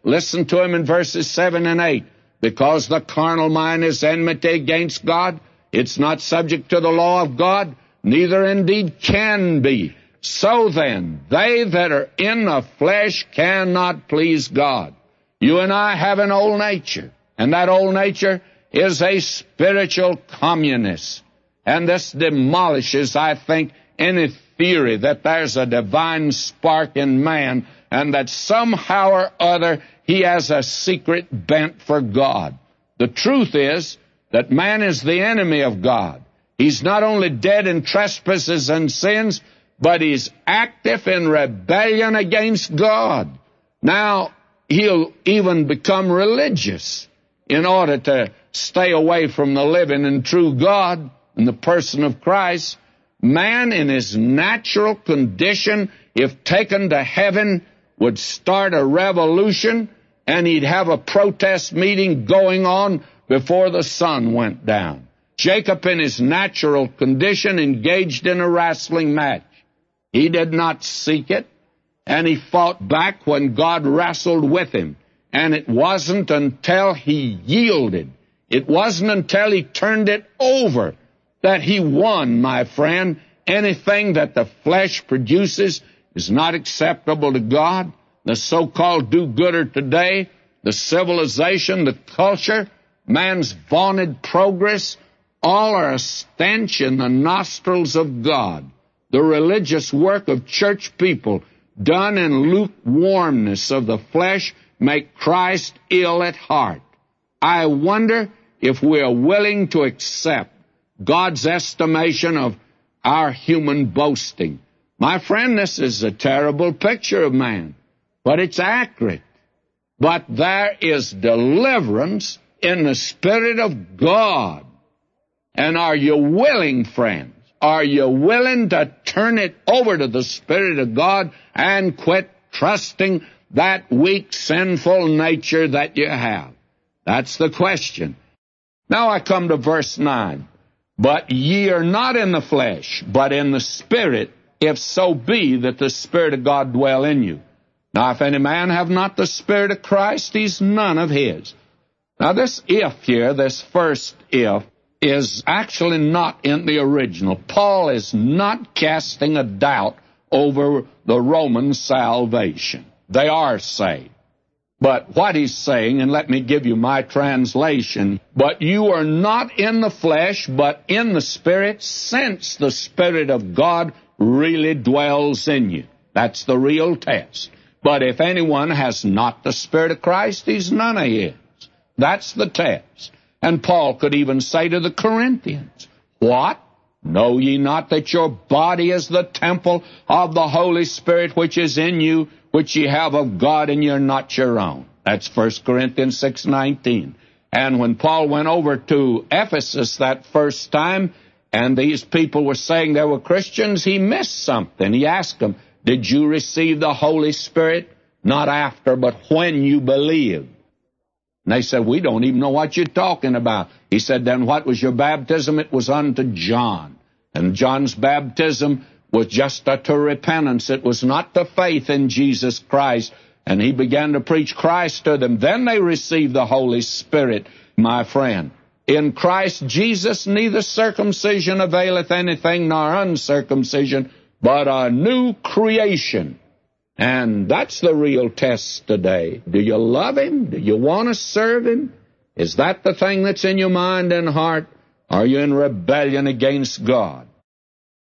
Listen to him in verses 7 and 8. Because the carnal mind is enmity against God, it's not subject to the law of God, neither indeed can be. So then, they that are in the flesh cannot please God. You and I have an old nature, and that old nature is a spiritual communist. And this demolishes, I think, any theory that there's a divine spark in man and that somehow or other he has a secret bent for God. The truth is that man is the enemy of God. He's not only dead in trespasses and sins, but he's active in rebellion against God. Now, he'll even become religious in order to stay away from the living and true God in the person of Christ. Man in his natural condition, if taken to heaven, would start a revolution, and he'd have a protest meeting going on before the sun went down. Jacob in his natural condition engaged in a wrestling match. He did not seek it, and he fought back when God wrestled with him. And it wasn't until he yielded, it wasn't until he turned it over that he won, my friend. Anything that the flesh produces is not acceptable to God. The so-called do-gooder today, the civilization, the culture, man's vaunted progress, all are a stench in the nostrils of God. The religious work of church people done in lukewarmness of the flesh make Christ ill at heart. I wonder if we are willing to accept God's estimation of our human boasting. My friend, this is a terrible picture of man, but it's accurate. But there is deliverance in the Spirit of God. And are you willing, friends? Are you willing to turn it over to the Spirit of God and quit trusting that weak, sinful nature that you have? That's the question. Now I come to verse 9. But ye are not in the flesh, but in the Spirit, if so be that the Spirit of God dwell in you. Now if any man have not the Spirit of Christ, he's none of his. Now this if here, this first if, is actually not in the original. Paul is not casting a doubt over the Roman salvation. They are saved. But what he's saying, and let me give you my translation, but you are not in the flesh, but in the Spirit, since the Spirit of God really dwells in you. That's the real test. But if anyone has not the Spirit of Christ, he's none of his. That's the test. And Paul could even say to the Corinthians, what? Know ye not that your body is the temple of the Holy Spirit which is in you, which ye have of God, and you're not your own? That's 1 Corinthians 6:19. And when Paul went over to Ephesus that first time, and these people were saying they were Christians, he missed something. He asked them, did you receive the Holy Spirit? Not after, but when you believed. And they said, we don't even know what you're talking about. He said, then what was your baptism? It was unto John. And John's baptism was just to repentance. It was not to faith in Jesus Christ. And he began to preach Christ to them. Then they received the Holy Spirit, my friend. In Christ Jesus, neither circumcision availeth anything, nor uncircumcision, but a new creation. And that's the real test today. Do you love Him? Do you want to serve Him? Is that the thing that's in your mind and heart? Are you in rebellion against God?